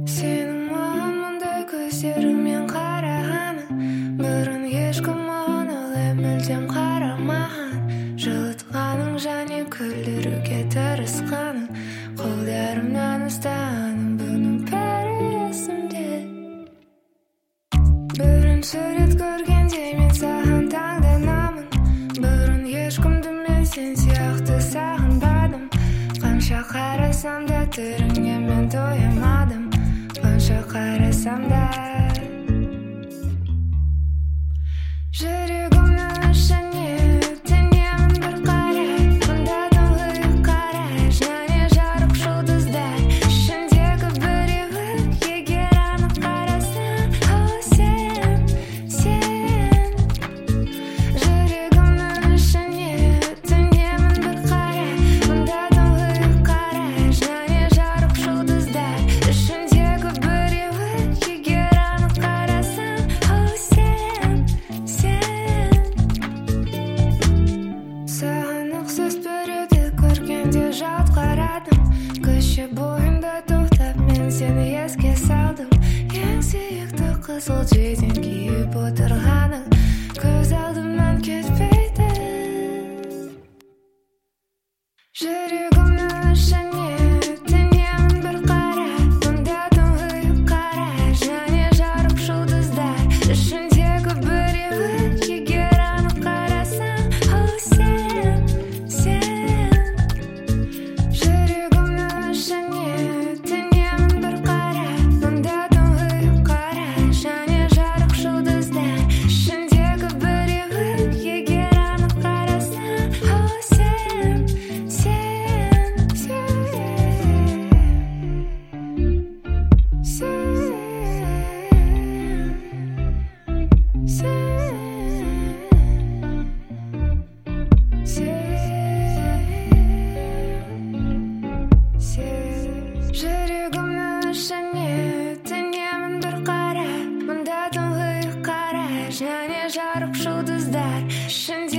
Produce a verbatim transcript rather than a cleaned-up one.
Сенің маған мұндай көздеріңмен қарағаның бұрын ешкім маған олай мүлдем қарамаған. Жылытқаның және күлдіруге тырысқаның, қолдарымнан ұстағаның, бұның бәрі есімде. Бұрын сурет көргенде мен саған таңданамын, бұрын ешкімді мен сен сияқты сағынбадым. Қанша қарасам да түріңе мен тоймадым, қанша қарасам да. Жүрегімнің ішіне теңемін бір қарай, мұнда тұңғиық қарай, және жарық жұлдыздар ішіндегі біреуі. Егер анық қарасаң, о сен, сен. Жүрегімнің ішіне теңемін бір қарай, мұнда тұңғиық қарай, және жарық жұлдыздар ішіндегі біреуі. Егер анық қарасаң, о сен, сен. Саған ұқсас біреуді көргенде жалт қарадым, көше бойында тоқтап мен сені еске салдым. Ең сүйікті қызыл жейден киіп отырғаның көз алдымнан кетпейді. Жүрегімнің ішіне теңемін бір қарай, мұнда тұңғиық қарай, және жарық жұлдыздар ішіндегі біреуі. Егер анық қарасаң, о сен, сен. Жүрегімнің ішіне теңемін бір қарай, мұнда тұңғиық қарай, және жарық жұлдыздар ішіндегі біреуі. Егер анық қарасаң, о сен, сен, сен, сен, сен. Жүрегімнің ішіне теңемін бір қарай, мұнда тұңғиық қарай, және жарық жұлдыздар ішінде